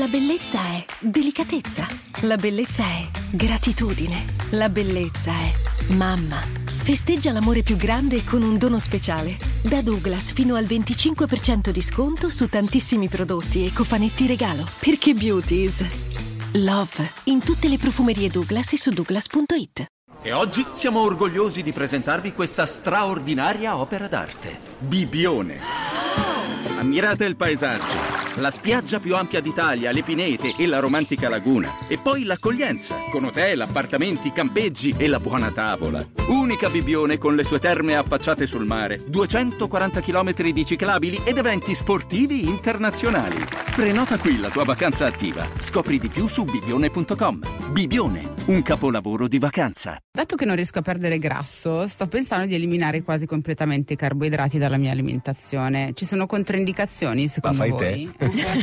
bellezza è delicatezza. La bellezza è gratitudine. La bellezza è mamma. Festeggia l'amore più grande con un dono speciale. Da Douglas fino al 25% di sconto su tantissimi prodotti e cofanetti regalo. Perché beauty is love. In tutte le profumerie Douglas e su douglas.it. E oggi siamo orgogliosi di presentarvi questa straordinaria opera d'arte. Bibbione. Ammirate il paesaggio, la spiaggia più ampia d'Italia, le pinete e la romantica laguna. E poi l'accoglienza, con hotel, appartamenti, campeggi e la buona tavola. Unica Bibbione con le sue terme affacciate sul mare, 240 km di ciclabili ed eventi sportivi internazionali. Prenota qui la tua vacanza attiva. Scopri di più su bibbione.com. Bibbione, un capolavoro di vacanza. Dato che non riesco a perdere grasso, sto pensando di eliminare quasi completamente i carboidrati dalla mia alimentazione. Ci sono controindicazioni secondo voi?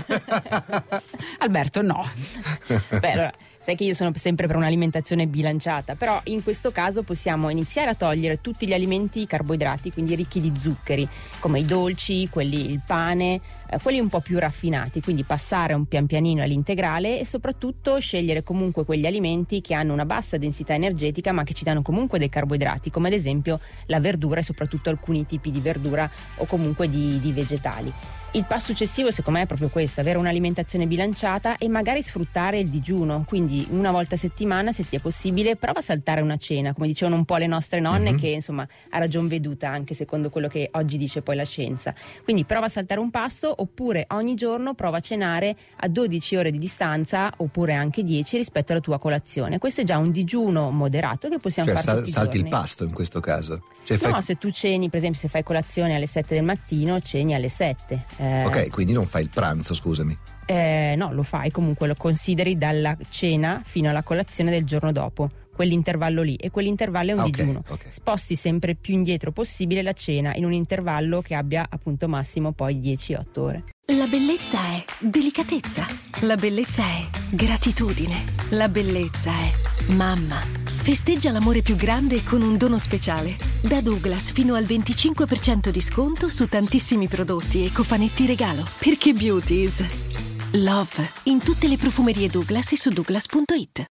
Alberto, no. Beh, allora, sai che io sono sempre per un'alimentazione bilanciata, però in questo caso possiamo iniziare a togliere tutti gli alimenti carboidrati, quindi ricchi di zuccheri, come i dolci, il pane, quelli un po' più raffinati, quindi passare un pian pianino all'integrale e soprattutto scegliere comunque quegli alimenti che hanno una bassa densità energetica ma che ci danno comunque dei carboidrati, come ad esempio la verdura e soprattutto alcuni tipi di verdura o comunque di vegetali. Il passo successivo secondo me è proprio questo, avere un'alimentazione bilanciata e magari sfruttare il digiuno, quindi una volta a settimana, se ti è possibile, prova a saltare una cena, come dicevano un po' le nostre nonne, che insomma ha ragion veduta anche secondo quello che oggi dice poi la scienza. Quindi prova a saltare un pasto, oppure ogni giorno prova a cenare a 12 ore di distanza oppure anche 10 rispetto alla tua colazione. Questo è già un digiuno moderato che possiamo fare tutti i salti giorni. Il pasto in questo caso? No, se tu ceni, per esempio, se fai colazione alle 7 del mattino, ceni alle 7. Ok, quindi non fai il pranzo, scusami. No, lo fai, comunque lo consideri dalla cena fino alla colazione del giorno dopo, quell'intervallo lì, e quell'intervallo è un digiuno. Okay. Sposti sempre più indietro possibile la cena in un intervallo che abbia appunto massimo poi 10-8 ore. La bellezza è delicatezza. La bellezza è gratitudine. La bellezza è mamma. Festeggia l'amore più grande con un dono speciale. Da Douglas fino al 25% di sconto su tantissimi prodotti e cofanetti regalo. Perché beauty is love. In tutte le profumerie Douglas e su douglas.it.